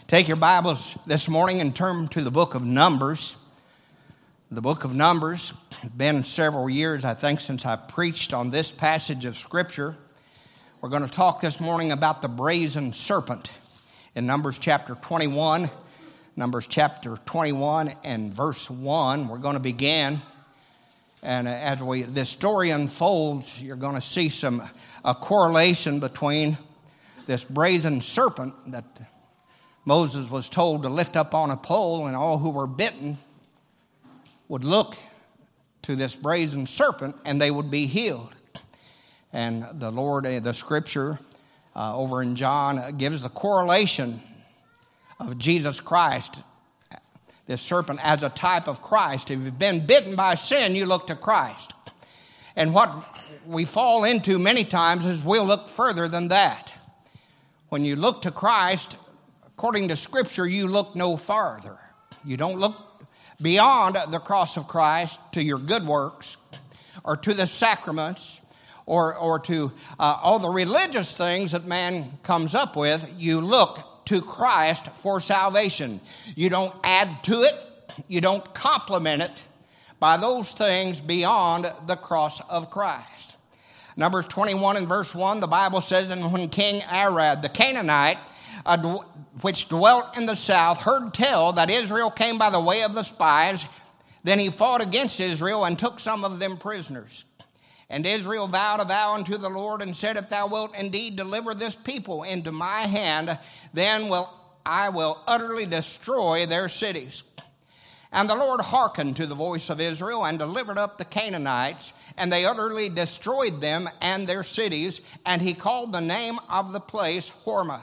Take your Bibles this morning and turn to the book of Numbers. The book of Numbers. It's been several years, I think, since I preached on this passage of Scripture. We're going to talk this morning about the brazen serpent in Numbers chapter 21. Numbers chapter 21 and verse 1. We're going to begin. And as this story unfolds, you're going to see a correlation between this brazen serpent that Moses was told to lift up on a pole, and all who were bitten would look to this brazen serpent and they would be healed. And the Lord, the Scripture over in John gives the correlation of Jesus Christ, this serpent, as a type of Christ. If you've been bitten by sin, you look to Christ. And what we fall into many times is we'll look further than that. When you look to Christ, according to Scripture, you look no farther. You don't look beyond the cross of Christ to your good works or to the sacraments or to all the religious things that man comes up with. You look to Christ for salvation. You don't add to it. You don't complement it by those things beyond the cross of Christ. Numbers 21 and verse 1, the Bible says, "And when King Arad the Canaanite, which dwelt in the south, heard tell that Israel came by the way of the spies, then he fought against Israel and took some of them prisoners. And Israel vowed a vow unto the Lord and said, If thou wilt indeed deliver this people into my hand, then I will utterly destroy their cities. And the Lord hearkened to the voice of Israel and delivered up the Canaanites, and they utterly destroyed them and their cities, and he called the name of the place Hormah.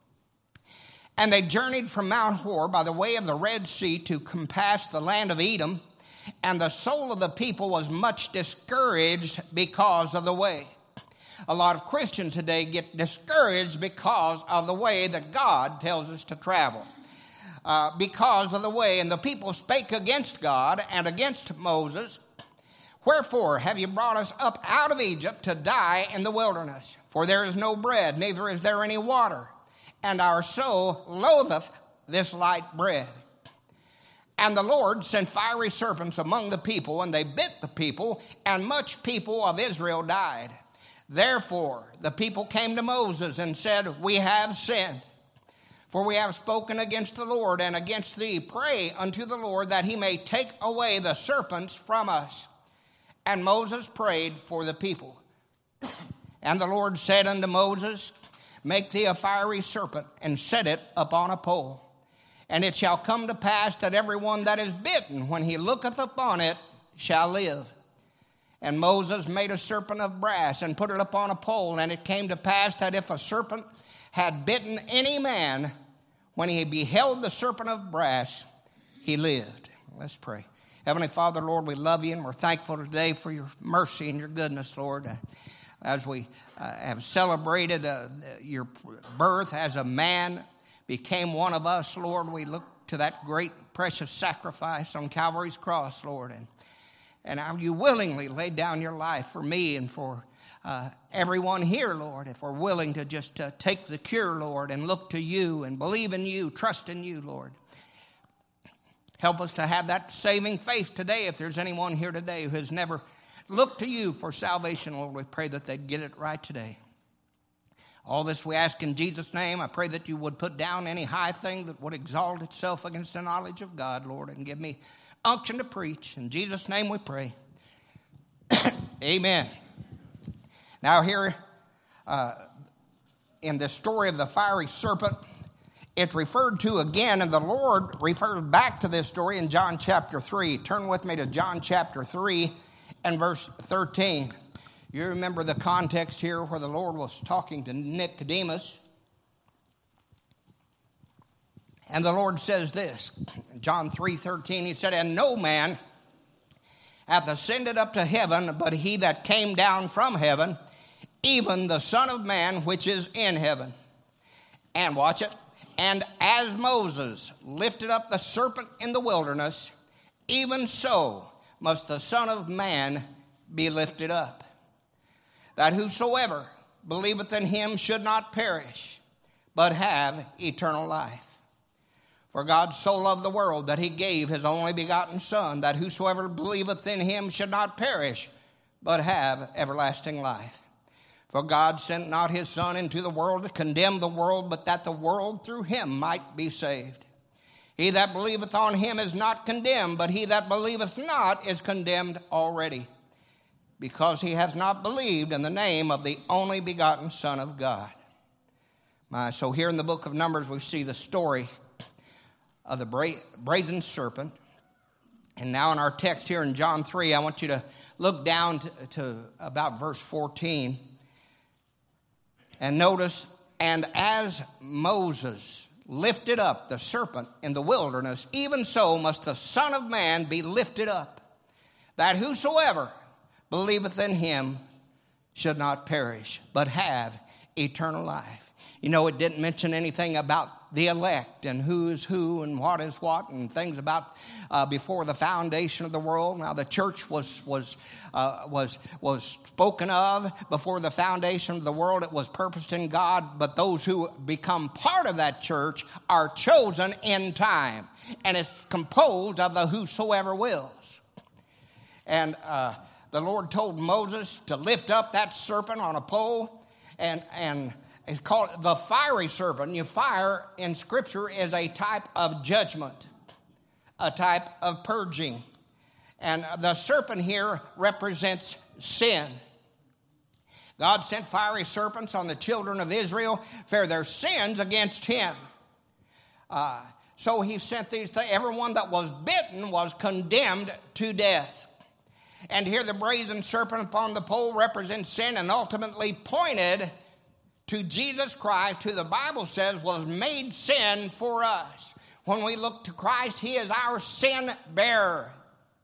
And they journeyed from Mount Hor by the way of the Red Sea to compass the land of Edom, and the soul of the people was much discouraged because of the way." A lot of Christians today get discouraged because of the way that God tells us to travel. Because of the way, and the people spake against God and against Moses, "Wherefore have you brought us up out of Egypt to die in the wilderness? For there is no bread, neither is there any water. And our soul loatheth this light bread." And the Lord sent fiery serpents among the people, and they bit the people, and much people of Israel died. Therefore the people came to Moses and said, "We have sinned, for we have spoken against the Lord and against thee. Pray unto the Lord that he may take away the serpents from us." And Moses prayed for the people. And the Lord said unto Moses, "Make thee a fiery serpent, and set it upon a pole. And it shall come to pass that everyone that is bitten, when he looketh upon it, shall live." And Moses made a serpent of brass, and put it upon a pole. And it came to pass that if a serpent had bitten any man, when he beheld the serpent of brass, he lived. Let's pray. Heavenly Father, Lord, we love you, and we're thankful today for your mercy and your goodness, Lord. As we have celebrated your birth as a man, became one of us, Lord, we look to that great precious sacrifice on Calvary's cross, Lord. And how you willingly laid down your life for me and for everyone here, Lord, if we're willing to just take the cure, Lord, and look to you and believe in you, trust in you, Lord. Help us to have that saving faith today. If there's anyone here today who has never looked to you for salvation, Lord, we pray that they'd get it right today. All this we ask in Jesus' name. I pray that you would put down any high thing that would exalt itself against the knowledge of God, Lord, and give me unction to preach. In Jesus' name we pray. Amen. Now here, in the story of the fiery serpent, it's referred to again, and the Lord refers back to this story in John chapter 3. Turn with me to John chapter 3 and verse 13. You remember the context here where the Lord was talking to Nicodemus. And the Lord says this, John 3:13, he said, "And no man hath ascended up to heaven, but he that came down from heaven, even the Son of Man which is in heaven." And watch it. "And as Moses lifted up the serpent in the wilderness, even so must the Son of Man be lifted up, that whosoever believeth in him should not perish, but have eternal life." For God so loved the world that he gave his only begotten Son, that whosoever believeth in him should not perish, but have everlasting life. For God sent not his Son into the world to condemn the world, but that the world through him might be saved. He that believeth on him is not condemned, but he that believeth not is condemned already, because he hath not believed in the name of the only begotten Son of God. So here in the book of Numbers, we see the story of the brazen serpent. And now in our text here in John 3, I want you to look down to about verse 14. And notice, and as Moses lifted up the serpent in the wilderness, even so must the Son of Man be lifted up, that whosoever believeth in him should not perish, but have eternal life. You know, it didn't mention anything about the elect and who is who and what is what and things about before the foundation of the world. Now, the church was spoken of before the foundation of the world. It was purposed in God, but those who become part of that church are chosen in time, and it's composed of the whosoever wills. And the Lord told Moses to lift up that serpent on a pole, and it's called the fiery serpent. You fire in Scripture is a type of judgment, a type of purging. And the serpent here represents sin. God sent fiery serpents on the children of Israel for their sins against him. So he sent these things. Everyone that was bitten was condemned to death. And here the brazen serpent upon the pole represents sin and ultimately pointed to Jesus Christ, who the Bible says was made sin for us. When we look to Christ, he is our sin bearer.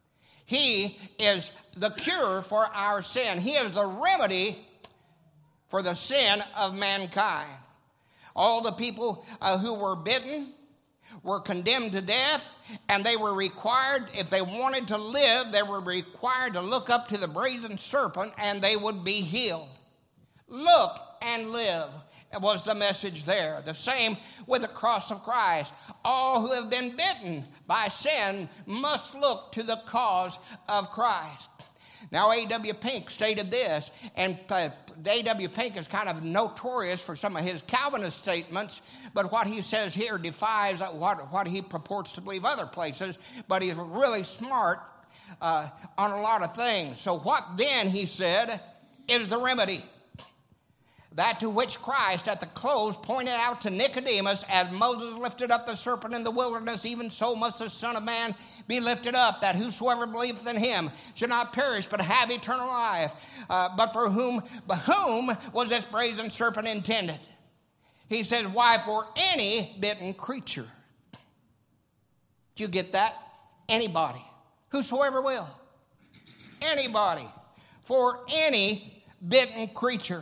He is the cure for our sin. He is the remedy for the sin of mankind. All the people who were bitten were condemned to death, and they were required, if they wanted to live, they were required to look up to the brazen serpent and they would be healed. Look and live was the message there. The same with the cross of Christ. All who have been bitten by sin must look to the cause of Christ. Now, A.W. Pink stated this, and A.W. Pink is kind of notorious for some of his Calvinist statements, but what he says here defies what he purports to believe other places, but he's really smart on a lot of things. So what then, he said, is the remedy? That to which Christ at the close pointed out to Nicodemus, as Moses lifted up the serpent in the wilderness, even so must the Son of Man be lifted up, that whosoever believeth in him should not perish, but have eternal life. But for whom was this brazen serpent intended? He says, why, for any bitten creature. Do you get that? Anybody. Whosoever will. Anybody. For any bitten creature.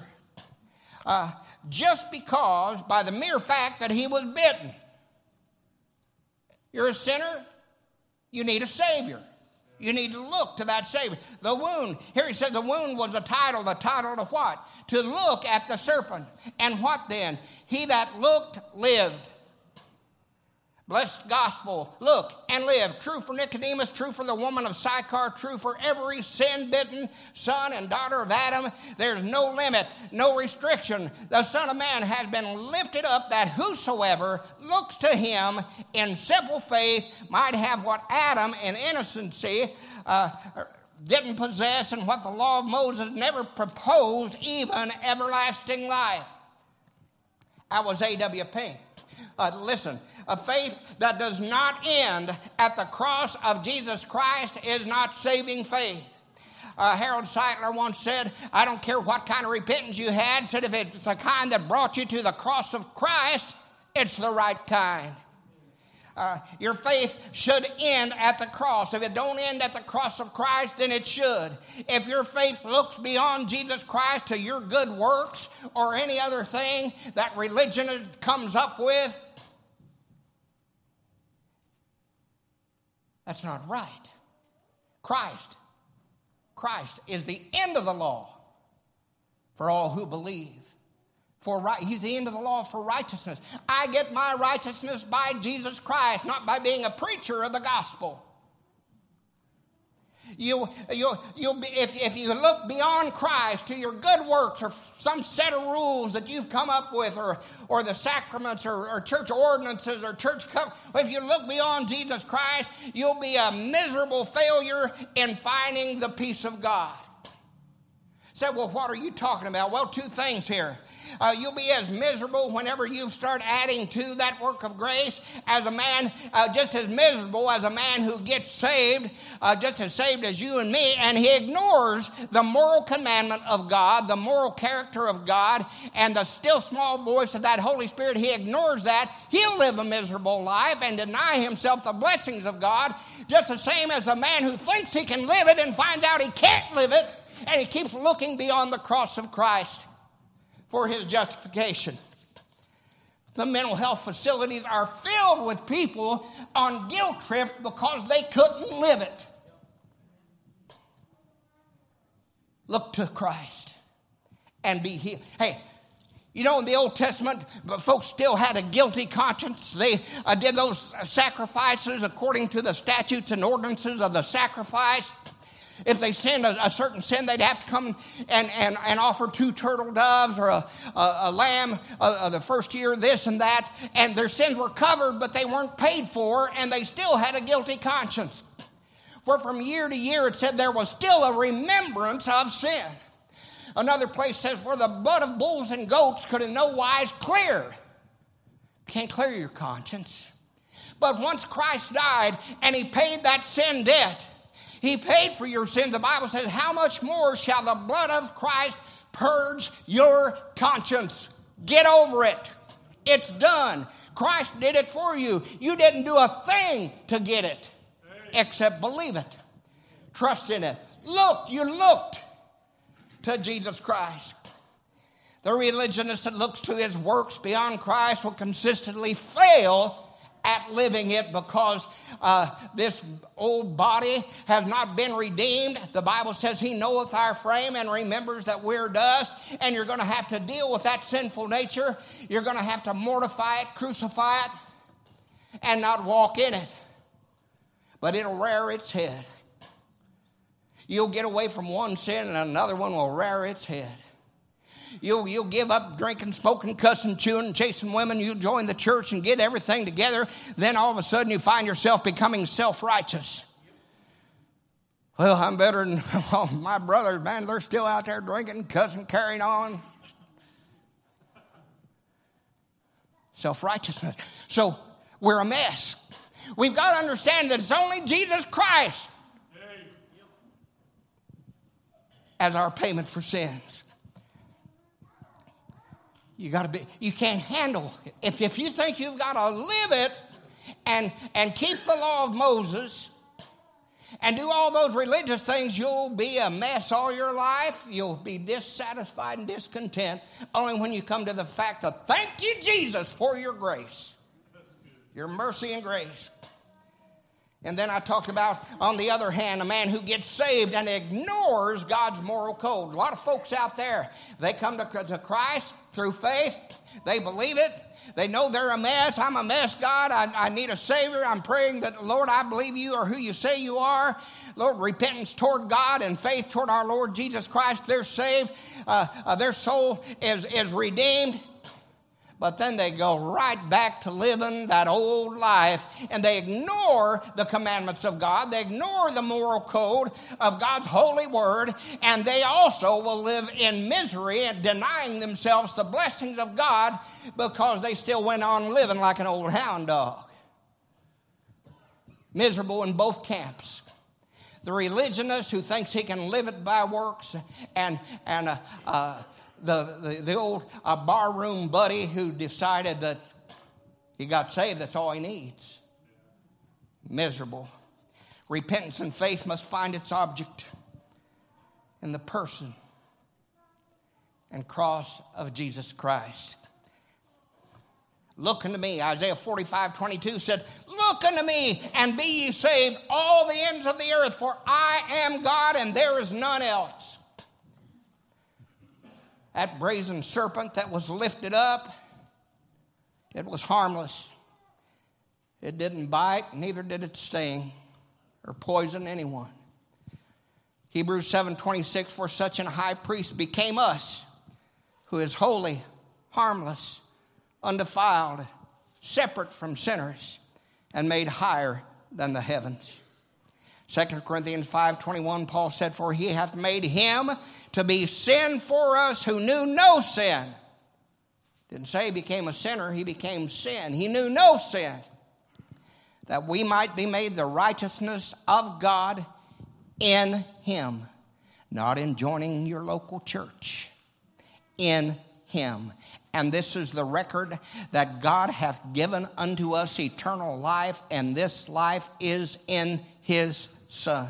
Just because, by the mere fact that he was bitten. You're a sinner, you need a Savior. You need to look to that Savior. The wound, here he said the wound was the title to what? To look at the serpent. And what then? He that looked lived. Blessed gospel, look and live. True for Nicodemus, true for the woman of Sychar, true for every sin-bitten son and daughter of Adam. There's no limit, no restriction. The Son of Man has been lifted up, that whosoever looks to him in simple faith might have what Adam in innocency didn't possess, and what the law of Moses never proposed, even everlasting life. That was A.W. Pink. Listen, a faith that does not end at the cross of Jesus Christ is not saving faith. Harold Seitler once said, I don't care what kind of repentance you had, said if it's the kind that brought you to the cross of Christ, it's the right kind. Your faith should end at the cross. If it don't end at the cross of Christ, then it should. If your faith looks beyond Jesus Christ to your good works or any other thing that religion comes up with, that's not right. Christ is the end of the law for all who believe. He's the end of the law for righteousness. I get my righteousness by Jesus Christ, not by being a preacher of the gospel. You'll be, if you look beyond Christ to your good works or some set of rules that you've come up with, or the sacraments or church ordinances or church covenants, if you look beyond Jesus Christ, you'll be a miserable failure in finding the peace of God. Say, well, what are you talking about? Well, two things here. You'll be as miserable whenever you start adding to that work of grace as a man, just as miserable as a man who gets saved, just as saved as you and me, and he ignores the moral commandment of God, the moral character of God, and the still small voice of that Holy Spirit. He ignores that. He'll live a miserable life and deny himself the blessings of God, just the same as a man who thinks he can live it and finds out he can't live it, and he keeps looking beyond the cross of Christ for his justification. The mental health facilities are filled with people on guilt trip because they couldn't live it. Look to Christ and be healed. Hey, you know, in the Old Testament, folks still had a guilty conscience. They did those sacrifices according to the statutes and ordinances of the sacrifice. If they sinned a certain sin, they'd have to come and offer 2 turtle doves or a lamb the first year, this and that. And their sins were covered, but they weren't paid for, and they still had a guilty conscience. For from year to year, it said there was still a remembrance of sin. Another place says, for the blood of bulls and goats could in no wise clear. Can't clear your conscience. But once Christ died and he paid that sin debt, he paid for your sins. The Bible says, how much more shall the blood of Christ purge your conscience? Get over it. It's done. Christ did it for you. You didn't do a thing to get it except believe it. Trust in it. You looked to Jesus Christ. The religionist that looks to his works beyond Christ will consistently fail at living it because this old body has not been redeemed. The Bible says he knoweth our frame and remembers that we're dust, and you're going to have to deal with that sinful nature. You're going to have to mortify it, crucify it, and not walk in it. But it'll rear its head. You'll get away from one sin and another one will rear its head. You'll give up drinking, smoking, cussing, chewing, chasing women. You join the church and get everything together. Then all of a sudden you find yourself becoming self-righteous. Well, I'm better than my brothers, man. They're still out there drinking, cussing, carrying on. Self-righteousness. So we're a mess. We've got to understand that it's only Jesus Christ as our payment for sins. You can't handle it. If you think you've got to live it and keep the law of Moses and do all those religious things, you'll be a mess all your life. You'll be dissatisfied and discontent only when you come to the fact of thank you, Jesus, for your grace, your mercy and grace. And then I talked about, on the other hand, a man who gets saved and ignores God's moral code. A lot of folks out there, they come to Christ through faith. They believe it. They know they're a mess. I'm a mess, God. I need a Savior. I'm praying that, Lord, I believe you are who you say you are. Lord, repentance toward God and faith toward our Lord Jesus Christ. They're saved. Their soul is redeemed. But then they go right back to living that old life, and they ignore the commandments of God. They ignore the moral code of God's holy word, and they also will live in misery and denying themselves the blessings of God because they still went on living like an old hound dog. Miserable in both camps. The religionist who thinks he can live it by works, and the old barroom buddy who decided that he got saved, that's all he needs. Miserable. Repentance and faith must find its object in the person and cross of Jesus Christ. Look unto me. Isaiah 45:22 said, look unto me and be ye saved, all the ends of the earth, for I am God and there is none else. that brazen serpent that was lifted up, it was harmless. It didn't bite, neither did it sting or poison anyone. Hebrews 7:26, for such an high priest became us, who is holy, harmless, undefiled, separate from sinners, and made higher than the heavens. 2 Corinthians 5:21, Paul said, for he hath made him to be sin for us who knew no sin. Didn't say he became a sinner, he became sin. He knew no sin, that we might be made the righteousness of God in him. Not in joining your local church. In him. And this is the record, that God hath given unto us eternal life, and this life is in his Son.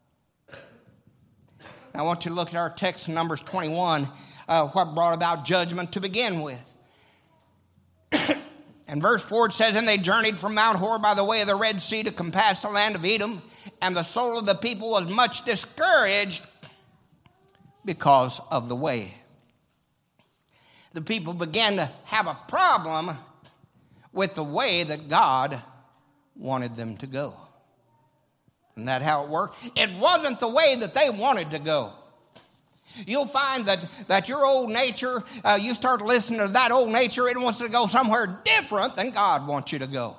Now I want you to look at our text in Numbers 21, what brought about judgment to begin with. And verse 4 it says, and they journeyed from Mount Hor by the way of the Red Sea to compass the land of Edom, and the soul of the people was much discouraged because of the way. The people began to have a problem with the way that God wanted them to go. Isn't that how it worked? It wasn't the way that they wanted to go. You'll find that your old nature, you start listening to that old nature, it wants to go somewhere different than God wants you to go.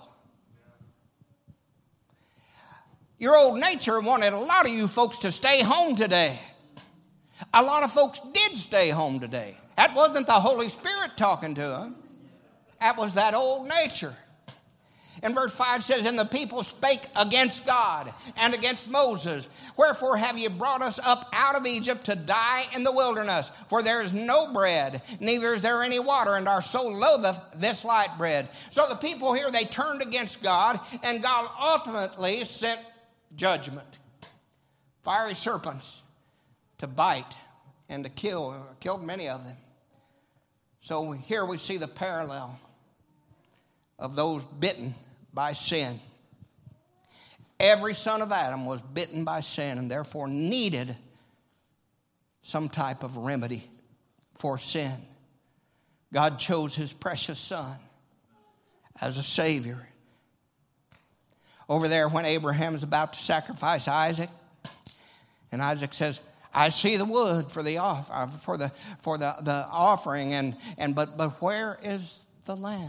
Your old nature wanted a lot of you folks to stay home today. A lot of folks did stay home today. That wasn't the Holy Spirit talking to them. That was that old nature. And verse 5 says, and the people spake against God and against Moses. Wherefore have ye brought us up out of Egypt to die in the wilderness? For there is no bread, neither is there any water, and our soul loatheth this light bread. So the people here, they turned against God, and God ultimately sent judgment. Fiery serpents to bite and to kill. Killed many of them. So here we see the parallel of those bitten by sin. Every son of Adam was bitten by sin and therefore needed some type of remedy for sin. God chose his precious son as a Savior. Over there when Abraham is about to sacrifice Isaac, and Isaac says, I see the wood for the offering, but where is the lamb?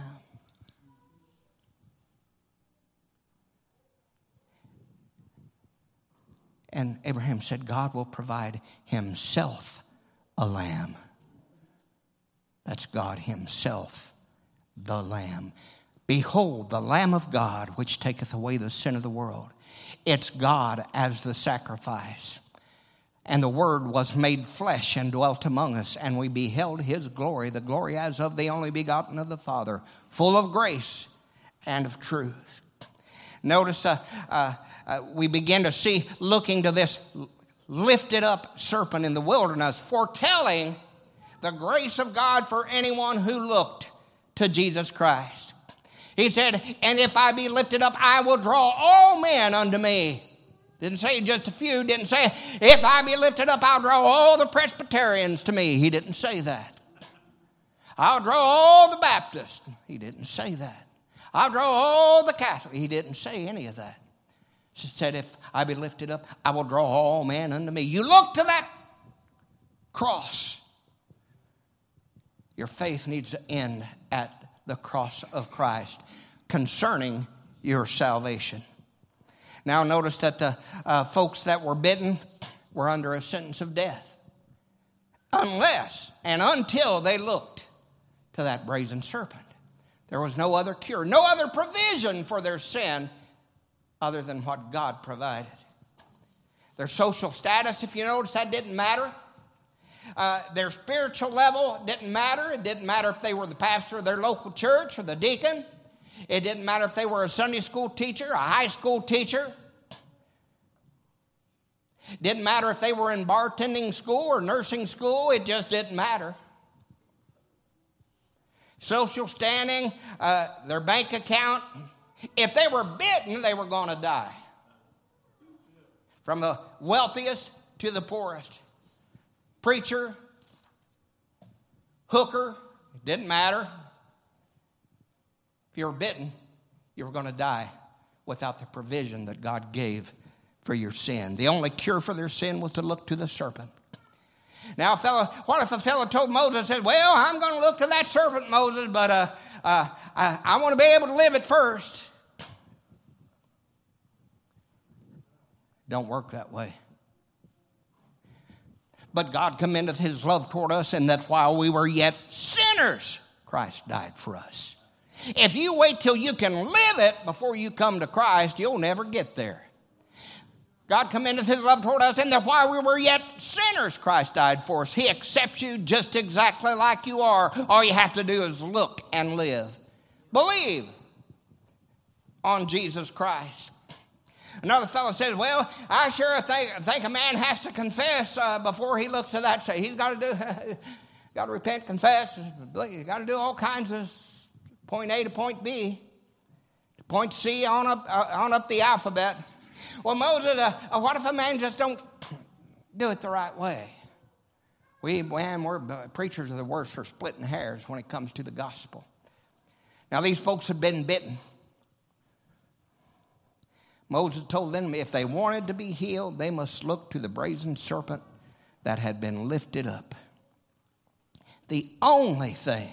And Abraham said, God will provide himself a lamb. That's God himself, the lamb. Behold, the Lamb of God, which taketh away the sin of the world. It's God as the sacrifice. And the Word was made flesh and dwelt among us, and we beheld his glory, the glory as of the only begotten of the Father, full of grace and of truth. Notice we begin to see, looking to this lifted up serpent in the wilderness, foretelling the grace of God for anyone who looked to Jesus Christ. He said, and if I be lifted up, I will draw all men unto me. Didn't say just a few. Didn't say, if I be lifted up, I'll draw all the Presbyterians to me. He didn't say that. I'll draw all the Baptists. He didn't say that. I'll draw all the Catholics. He didn't say any of that. He said, if I be lifted up, I will draw all men unto me. You look to that cross. Your faith needs to end at the cross of Christ concerning your salvation. Now notice that the folks that were bitten were under a sentence of death. Unless and until they looked to that brazen serpent. There was no other cure, no other provision for their sin other than what God provided. Their social status, if you notice, that didn't matter. Their spiritual level didn't matter. It didn't matter if they were the pastor of their local church or the deacon. It didn't matter if they were a Sunday school teacher, a high school teacher. It didn't matter if they were in bartending school or nursing school. It just didn't matter. Social standing, their bank account. If they were bitten, they were going to die. From the wealthiest to the poorest. Preacher, hooker, it didn't matter. If you were bitten, you were going to die without the provision that God gave for your sin. The only cure for their sin was to look to the serpent. Now, what if a fellow told Moses, said, well, I'm going to look to that serpent, Moses, but I want to be able to live it first. Don't work that way. But God commendeth his love toward us in that while we were yet sinners, Christ died for us. If you wait till you can live it before you come to Christ, you'll never get there. God commendeth his love toward us in that while we were yet sinners, Christ died for us. He accepts you just exactly like you are. All you have to do is look and live. Believe on Jesus Christ. Another fellow says, well, I sure think a man has to confess before he looks to that. So he's got to repent, confess. He's got to do all kinds of point A to point B, to point C on up the alphabet. Well, Moses, what if a man just don't do it the right way? We're preachers are the worst for splitting hairs when it comes to the gospel. Now, these folks had been bitten. Moses told them if they wanted to be healed, they must look to the brazen serpent that had been lifted up. The only thing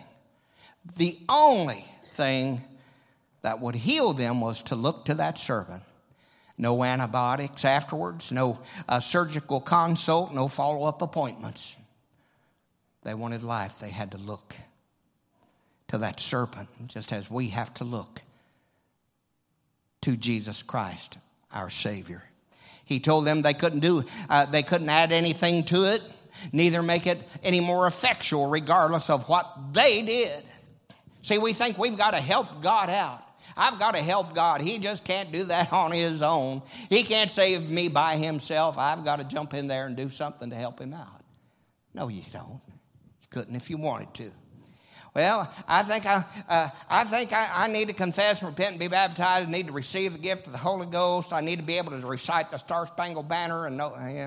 that would heal them was to look to that serpent. No antibiotics afterwards, no surgical consult, no follow-up appointments. They wanted life. They had to look to that serpent, just as we have to look to Jesus Christ, our Savior. He told them they couldn't add anything to it, neither make it any more effectual, regardless of what they did. See, we think we've got to help God out. I've got to help God. He just can't do that on his own. He can't save me by himself. I've got to jump in there and do something to help him out. No, you don't. You couldn't if you wanted to. Well, I think I need to confess and repent and be baptized. I need to receive the gift of the Holy Ghost. I need to be able to recite the Star-Spangled Banner and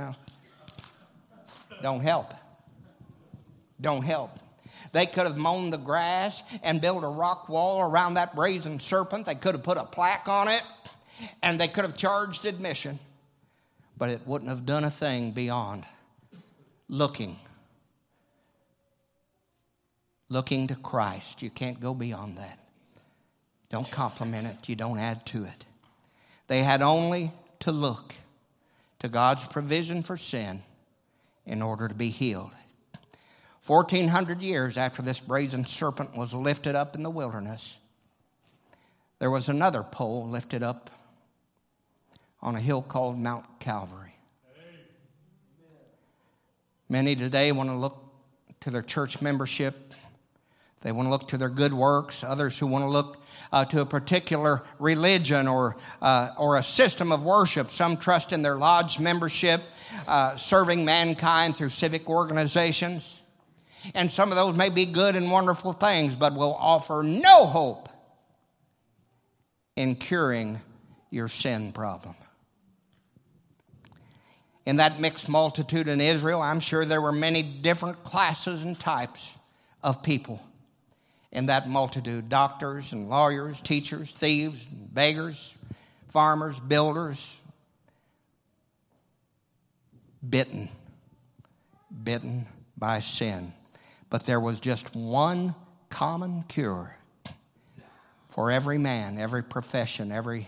don't help. Don't help. They could have mown the grass and built a rock wall around that brazen serpent. They could have put a plaque on it, and they could have charged admission. But it wouldn't have done a thing beyond looking to Christ. You can't go beyond that. Don't complement it. You don't add to it. They had only to look to God's provision for sin in order to be healed. 1,400 years after this brazen serpent was lifted up in the wilderness, there was another pole lifted up on a hill called Mount Calvary. Many today want to look to their church membership. They want to look to their good works. Others who want to look to a particular religion or a system of worship. Some trust in their lodge membership, serving mankind through civic organizations. And some of those may be good and wonderful things, but will offer no hope in curing your sin problem. In that mixed multitude in Israel, I'm sure there were many different classes and types of people in that multitude. Doctors and lawyers, teachers, thieves, and beggars, farmers, builders. Bitten by sin. But there was just one common cure for every man, every profession, every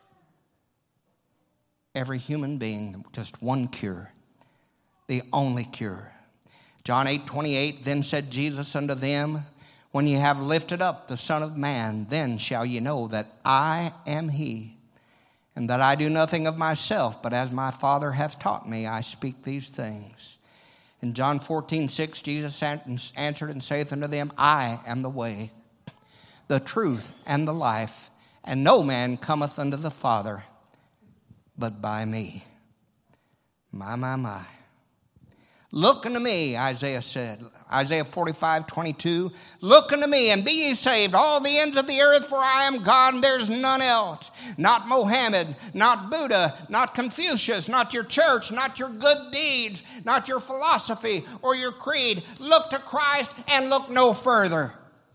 human being. Just one cure. The only cure. John 8:28, then said Jesus unto them, when ye have lifted up the Son of Man, then shall ye know that I am he, and that I do nothing of myself, but as my Father hath taught me, I speak these things. In John 14:6, Jesus answered and saith unto them, I am the way, the truth, and the life, and no man cometh unto the Father but by me. My. Look unto me, Isaiah said. Isaiah 45:22. Look unto me and be ye saved, all the ends of the earth, for I am God and there's none else. Not Mohammed, not Buddha, not Confucius, not your church, not your good deeds, not your philosophy or your creed. Look to Christ and look no further.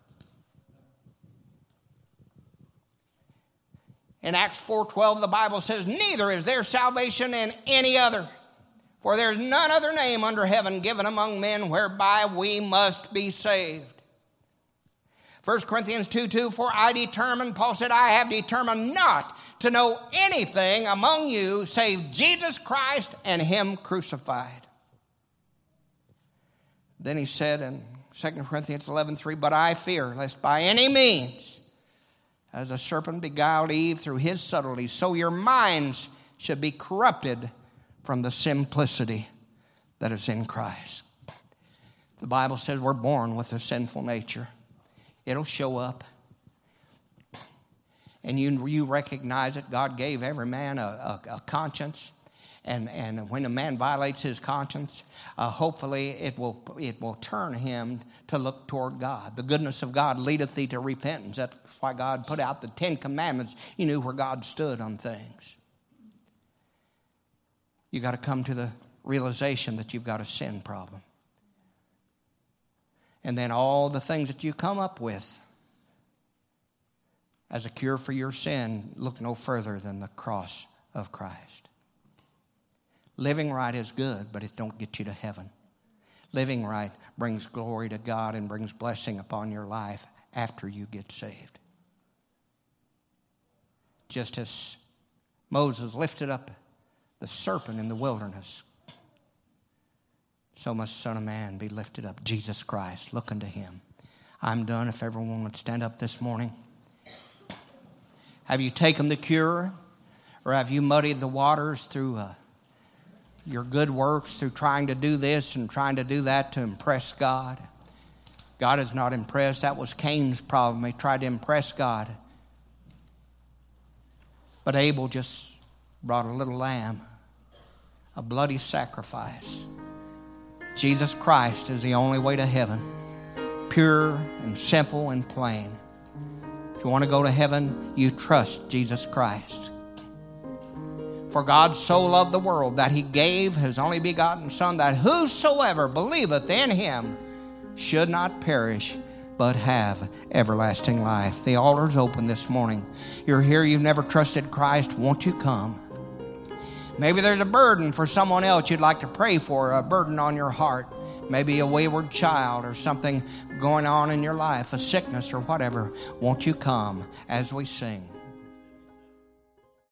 In Acts 4:12, the Bible says, neither is there salvation in any other. For there is none other name under heaven given among men whereby we must be saved. 1 Corinthians 2:2, for I determined, Paul said, I have determined not to know anything among you save Jesus Christ and him crucified. Then he said in 2 Corinthians 11:3, but I fear lest by any means, as the serpent beguiled Eve through his subtlety, so your minds should be corrupted from the simplicity that is in Christ. The Bible says we're born with a sinful nature. It'll show up. And you recognize it. God gave every man a conscience. And when a man violates his conscience, hopefully it will turn him to look toward God. The goodness of God leadeth thee to repentance. That's why God put out the 10 Commandments. You knew where God stood on things. You got to come to the realization that you've got a sin problem. And then all the things that you come up with as a cure for your sin, look no further than the cross of Christ. Living right is good, but it don't get you to heaven. Living right brings glory to God and brings blessing upon your life after you get saved. Just as Moses lifted up the serpent in the wilderness, so must the Son of Man be lifted up. Jesus Christ, look unto him. I'm done. If everyone would stand up this morning. Have you taken the cure? Or have you muddied the waters through your good works, through trying to do this and trying to do that to impress God? God is not impressed. That was Cain's problem. He tried to impress God. But Abel just brought a little lamb, a bloody sacrifice. Jesus Christ is the only way to heaven, pure and simple and plain. If you want to go to heaven, you trust Jesus Christ. For God so loved the world that he gave his only begotten Son, that whosoever believeth in him should not perish, but have everlasting life. The altar's open this morning. You're here, you've never trusted Christ. Won't you come? Maybe there's a burden for someone else you'd like to pray for, a burden on your heart. Maybe a wayward child or something going on in your life, a sickness or whatever. Won't you come as we sing?